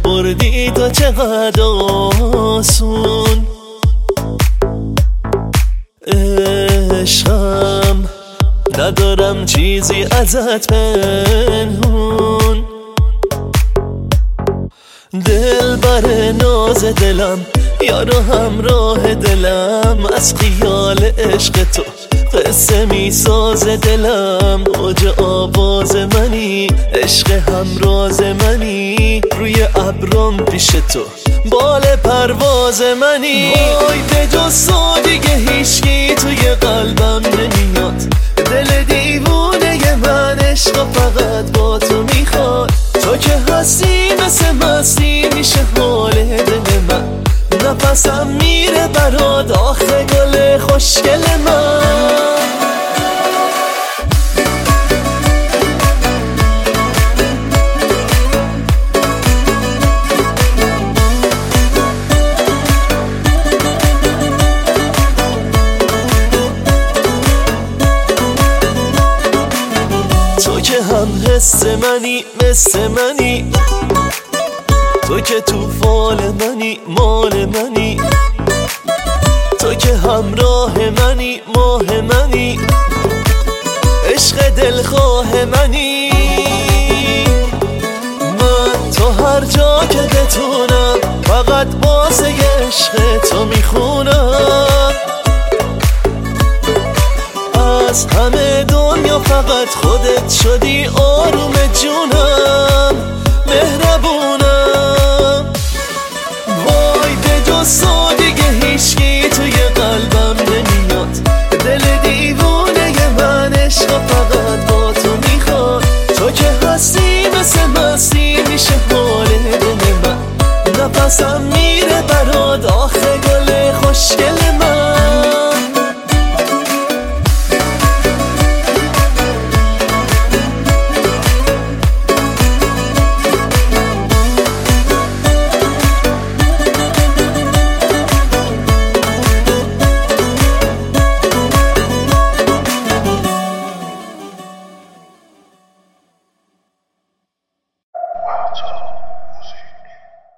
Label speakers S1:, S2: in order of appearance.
S1: بردی تا چقدر آسون. عشقم ندارم چیزی ازت پنهون. دل بر ناز دلم یارو همراه دلم، از خیال عشق تو قصه می ساز دلم. اوج آواز منی، عشق همراز منی، روی ابرم پیش تو بال پرواز منی. وای به جز تو دیگه هیچکی توی قلبم نمیاد، دل دیوونه من عشق فقط با تو میخواد. تو که هستی مثل مستی میشه حال دل من، نفسم میره برات آخه گل خوشگل من. تو که هم حس منی مثل منی، تو که تو فال منی مال منی، تو که همراه منی ماه منی، عشق دلخواه منی. من تو هر جا که بتونم فقط واسه عشق تو میخونم. از همه دنیا فقط خودت شدی آروم جونم، مهربونم. وای به جز تو دیگه هیچکی توی قلبم نمیاد، دل دیوونه من عشق فقط با تو میخواد. تو که هستی مثل مستی میشه حال دل من، نفسم میره برات آخه گل خوشگل من.